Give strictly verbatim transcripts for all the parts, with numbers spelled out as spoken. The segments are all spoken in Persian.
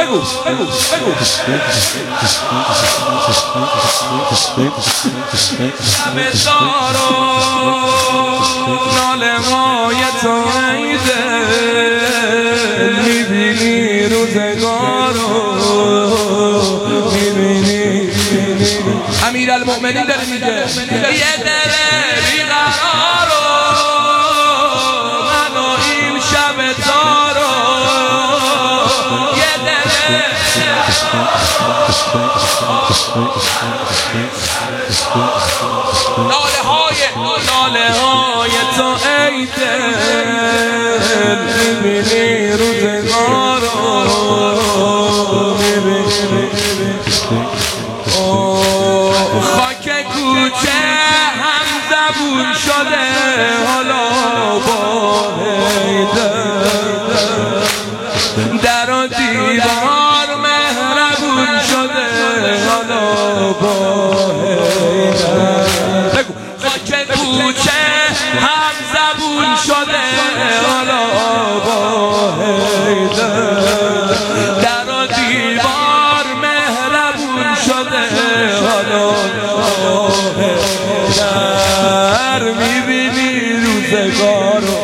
بگو بگو بگو همه دارو ناله های تو ای دل میبینی روزگارو میبینی امیرالمؤمنین داره میگه یه دل بیقرارو منو این شب تارو یه دل ناله های ناله های تو ای دل میبینی روزگارو میبینی خاک کوچه هم زبون شده حالا با حیدر در و دیوار مهربون شده حالا با حیدر خاک کوچه هم زبون شده حالا با حیدر در و دیوار مهربون شده حالا با حیدر میبینی روزگارو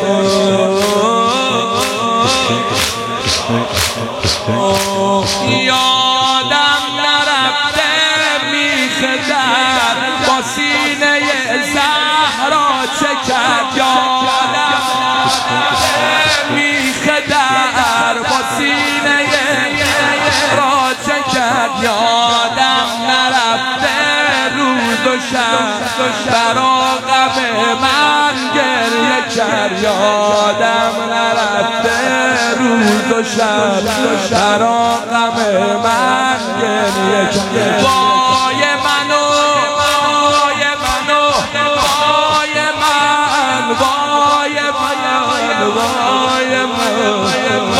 یادم نرفته میخ در با سینه زهرا چه کرد یادم نرفته میخ در با سینه زهرا چه کرد یادم نرفته روز و شب برا غم من گریه کرد یادم نرفته روز و شب برا غم من گریه کرد وای منو وای منو وای من وای من وای من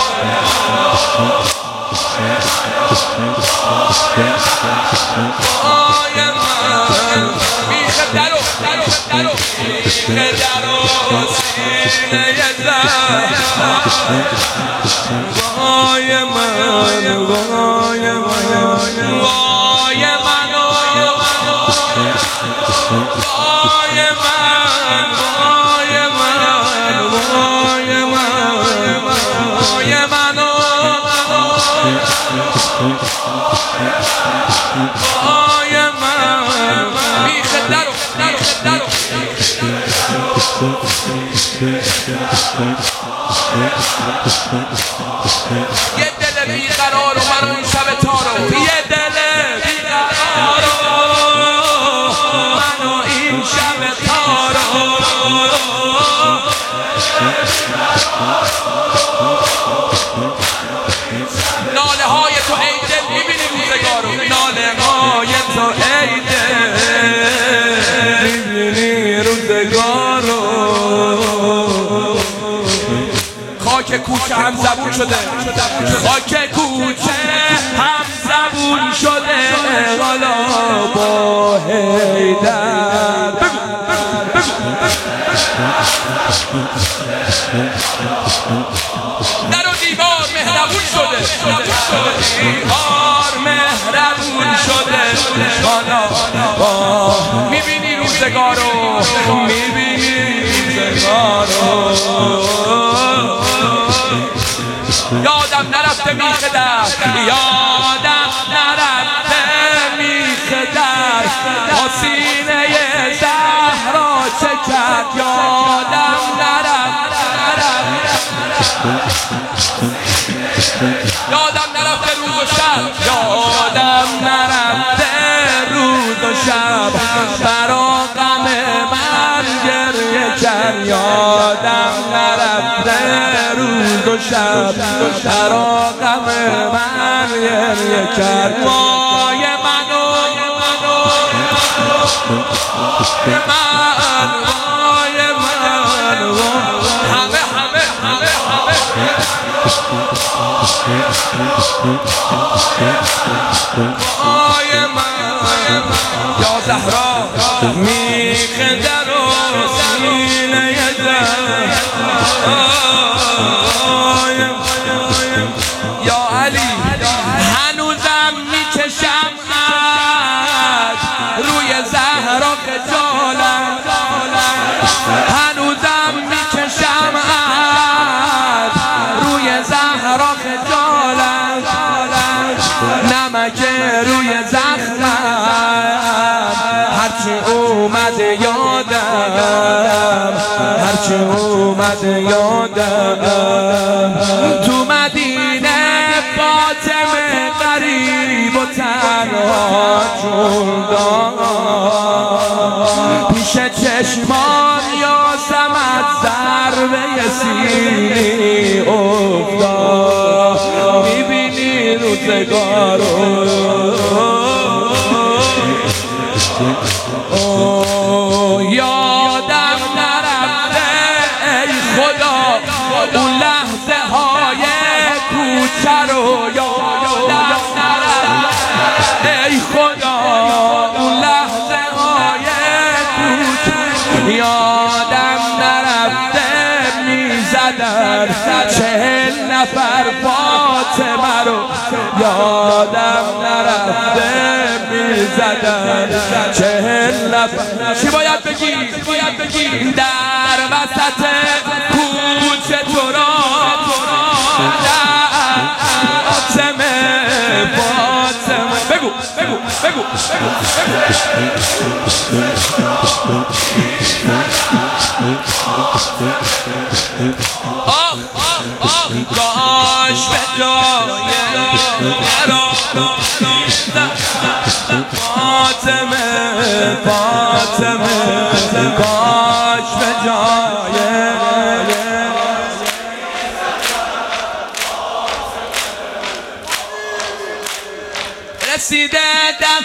وای من میخه درو درو میخه درو سینه زد وای من وای من وای منو وای من وای من وای من وای منو وای من میخه درو میخه درو یه دل بیقرار و منو این شب تارو یه دل بیقرار و منو این شب تارو ناله های تو ای دل میبینی روزگارو ناله های تو ای دل میبینی روزگارو خاک کوچه هم زبون شده خاک کوچه هم زبون شده حالا با حیدر در و دیوار مهربون شده دیوار مهربون شده حالا با میبینی روزگارو میبینی روزگارو یادم نرفته میخه در یادم نرفته میخه در با سینه زهرا چه کرد یادم نرفته یادم نرفته روز و شب یادم نرفته روز و شب برا غم من گریه کرد یادم نرفته روز و شب برا غم من گریه کرد وای منو من وای من همه همه همه همه وای من یا زهرا میخ در و سینه زهرا یا علی خجالت هنوزم میکشم از روی زهرا خجالت نمک روی زخمم هرچی اومد یادم هرچی اومد یادم تو مدینه فاطمه غریب و تنها جوندم پیش چشمان یاسمت ضربه سیلی افتاد میبینی روزگارو یادم نرفته ای خدا اون لحظه های کوچه رو یادم نرفته ای خدا اون لحظه های کوچه یادم نرفته میزدن چهل نفر فاطمه رو یادم نرفته میزدن چهل نفر چی باید بگی؟ چی باید بگی؟ در وسط کوچه تو را فاطمه فاطمه بگو بگو بگو آه آه کاش به جای فاطمه فاطمه کاش به جای رسیده دم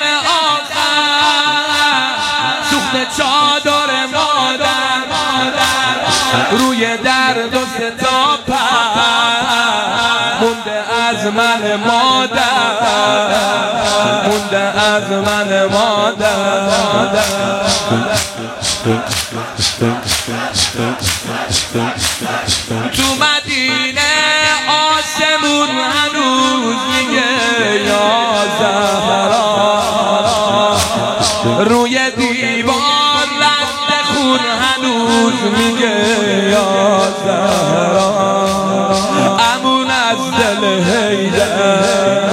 آخر سوخت چادر مادر روی درد و ستاپر مونده از من مادر مونده از من مادر تو مدینه آسمون هنوز میگه یا زهرا روی دیوار رد خون هنوز میگه یا زهرا امون از دل حیدر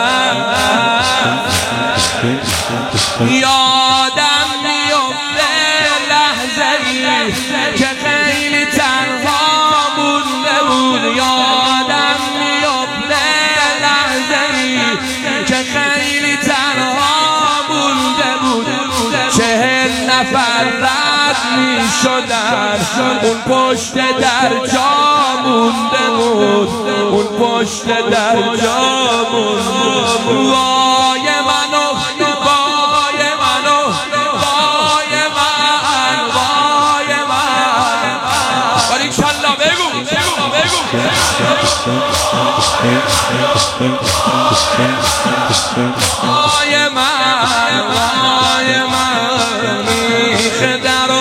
یادم میفته لحظه ای که خیلی تنها مونده بود یادم میفته لحظه ای که خیلی تنها مونده بود چهل نفر رد میشدن اون پشت در جا مونده بود اون پشت در جا مونده بود وای منو وای منو وای من وای من باریکالله بگو بگو بگو وای من وای من میخه درو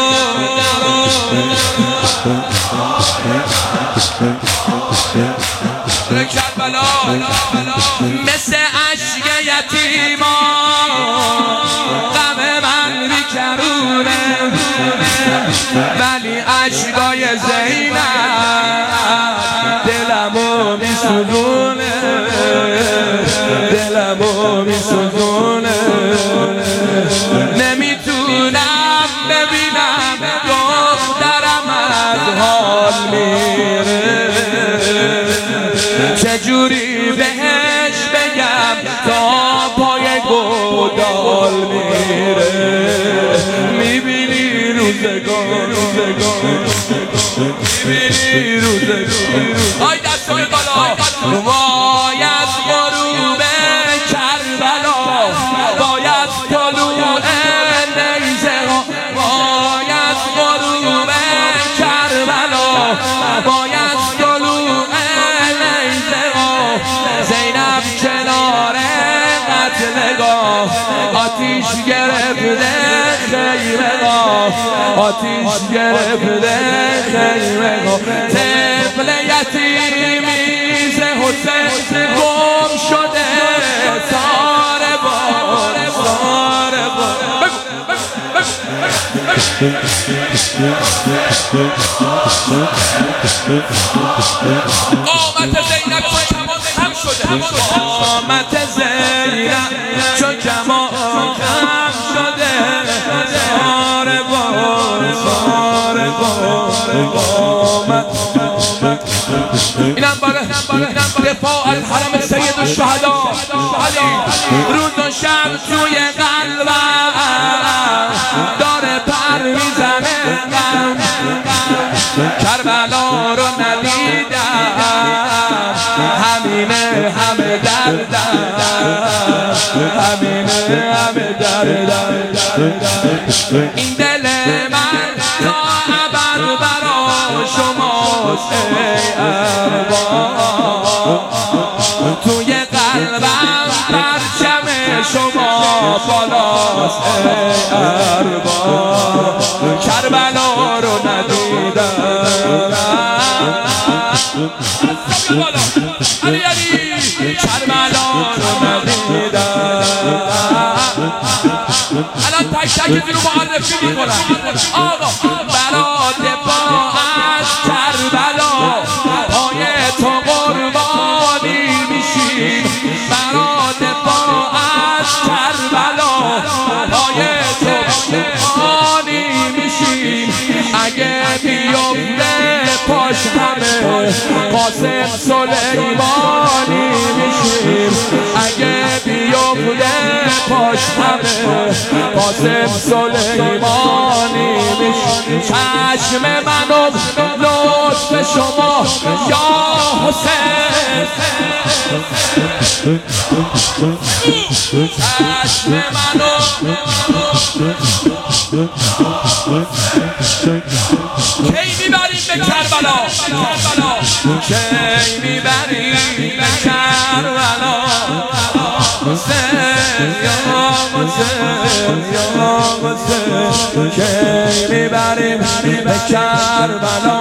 کربلا مثل عشق یتیمان غم من بیکرونه ولی عشقای زینب دلمو میسوزونه دلمو میسوزونه نمیتونم ببینم دخترم از حال میره چجوری بهش بگم تا پای گودال میره میبینی روزگار روزگار میبینی روزگار آی دستای بالا وای از غروب کربلا وای از طلوع نیزه ها وای از غروب کربلا وای از طلوع نیزه ها زینب کنار قتلگاه آتیش گرفته خیمه گاه آتیش گرفته خیمه گاه طفل یتیمی ز حسین گم شده ساره بار ساره بار قامت زینب چون کمان خم شده قامت زینب چون کمان خم شده ساره بار ساره بار قامت اینم باره دفاع از حرم سید الشهدا علی روز و شب توی قلبم داره پر میزنه کربلا رو ندیدم همینه همه دردم همینه همه دردم این دل من تا ابد برا شماست ای ارباب توی قلبم پرچم شما بالاست ای ارباب کربلا رو ندیدم علی علی کربلا رو ندیدم الان تک تک رو معرفی میکنم آقا برا دفاع از کربلا پای تو قربانی میشیم برا دفاع از کربلا پای تو قربانی میشیم اگه بیفته پاش همه قاسم سلیمانی میشیم اگه بیفته پاش همه قاسم سلیمانی میشیم چشم منو لطف شما یا حسین چشم منو کی میبریم به کربلا کی میبریم به کربلا حسین یا حسین یا حسین کی میبریم به کربلا